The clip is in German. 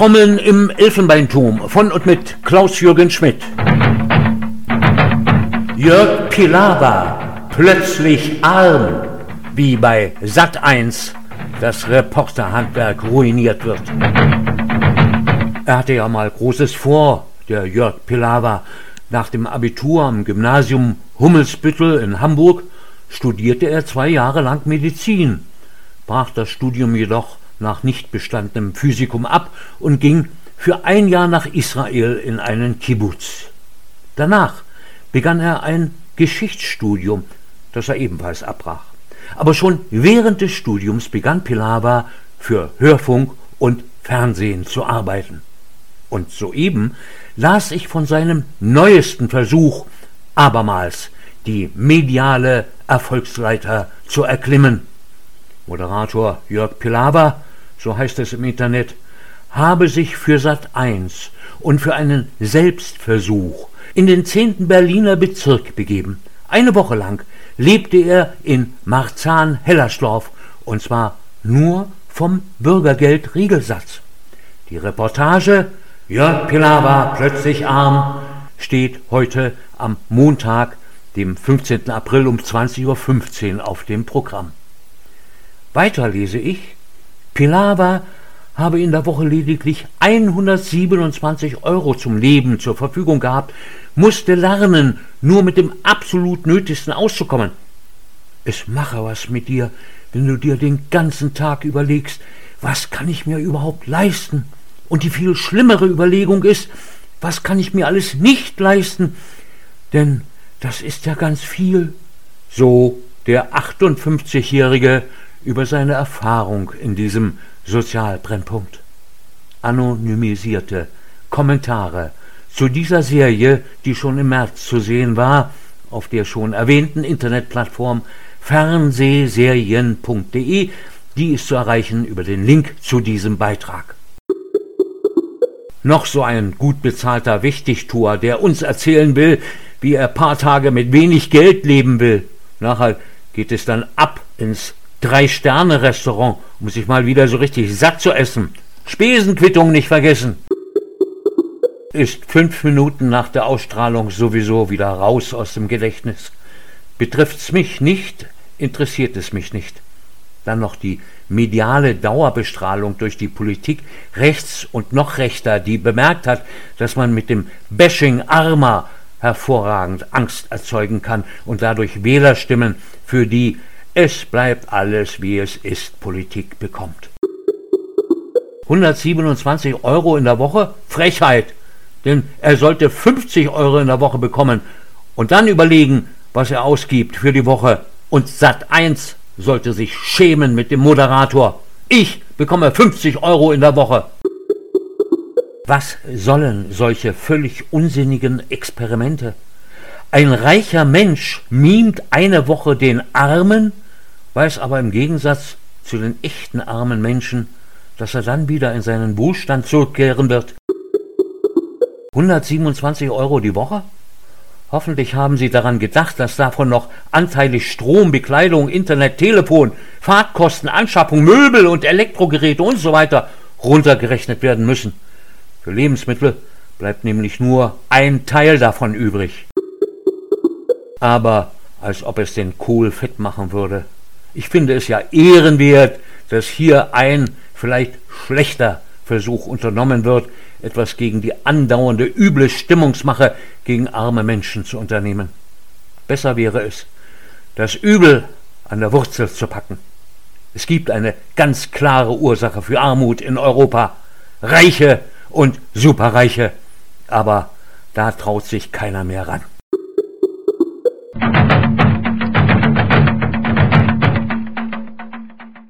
Trommeln im Elfenbeinturm von und mit Klaus-Jürgen Schmidt. Jörg Pilawa, plötzlich arm, wie bei Sat.1 das Reporterhandwerk ruiniert wird. Er hatte ja mal Großes vor, der Jörg Pilawa. Nach dem Abitur am Gymnasium Hummelsbüttel in Hamburg studierte er 2 Jahre lang Medizin, brach das Studium jedoch nach nicht bestandenem Physikum ab und ging für 1 Jahr nach Israel in einen Kibbutz. Danach begann er ein Geschichtsstudium, das er ebenfalls abbrach. Aber schon während des Studiums begann Pilawa für Hörfunk und Fernsehen zu arbeiten. Und soeben las ich von seinem neuesten Versuch, abermals die mediale Erfolgsleiter zu erklimmen. Moderator Jörg Pilawa, so heißt es im Internet, habe sich für Sat.1 und für einen Selbstversuch in den 10. Berliner Bezirk begeben. 1 Woche lang lebte er in Marzahn-Hellersdorf, und zwar nur vom Bürgergeld-Riegelsatz. Die Reportage Jörg Pilawa, plötzlich arm, steht heute am Montag, dem 15. April um 20:15 Uhr auf dem Programm. Weiter lese ich, Pilawa habe in der Woche lediglich 127 € zum Leben zur Verfügung gehabt, musste lernen, nur mit dem absolut Nötigsten auszukommen. Es mache was mit dir, wenn du dir den ganzen Tag überlegst, was kann ich mir überhaupt leisten? Und die viel schlimmere Überlegung ist, was kann ich mir alles nicht leisten? Denn das ist ja ganz viel. So der 58-Jährige über seine Erfahrung in diesem Sozialbrennpunkt. Anonymisierte Kommentare zu dieser Serie, die schon im März zu sehen war, auf der schon erwähnten Internetplattform fernsehserien.de, die ist zu erreichen über den Link zu diesem Beitrag. Noch so ein gut bezahlter Wichtigtuer, der uns erzählen will, wie er paar Tage mit wenig Geld leben will. Nachher geht es dann ab ins 3-Sterne-Restaurant, um sich mal wieder so richtig satt zu essen. Spesenquittung nicht vergessen. Ist 5 Minuten nach der Ausstrahlung sowieso wieder raus aus dem Gedächtnis. Betrifft's mich nicht, interessiert es mich nicht. Dann noch die mediale Dauerbestrahlung durch die Politik rechts und noch rechter, die bemerkt hat, dass man mit dem Bashing Armer hervorragend Angst erzeugen kann und dadurch Wählerstimmen für die "Es bleibt alles wie es ist" Politik bekommt. 127 € in der Woche? Frechheit! Denn er sollte 50 € in der Woche bekommen und dann überlegen, was er ausgibt für die Woche. Und Sat.1 sollte sich schämen mit dem Moderator. Ich bekomme 50 € in der Woche. Was sollen solche völlig unsinnigen Experimente? Ein reicher Mensch mimt 1 Woche den Armen, weiß aber im Gegensatz zu den echten armen Menschen, dass er dann wieder in seinen Wohlstand zurückkehren wird. 127 € die Woche? Hoffentlich haben Sie daran gedacht, dass davon noch anteilig Strom, Bekleidung, Internet, Telefon, Fahrtkosten, Anschaffung, Möbel und Elektrogeräte und so weiter runtergerechnet werden müssen. Für Lebensmittel bleibt nämlich nur ein Teil davon übrig. Aber als ob es den Kohl fett machen würde. Ich finde es ja ehrenwert, dass hier ein vielleicht schlechter Versuch unternommen wird, etwas gegen die andauernde üble Stimmungsmache gegen arme Menschen zu unternehmen. Besser wäre es, das Übel an der Wurzel zu packen. Es gibt eine ganz klare Ursache für Armut in Europa. Reiche und Superreiche. Aber da traut sich keiner mehr ran.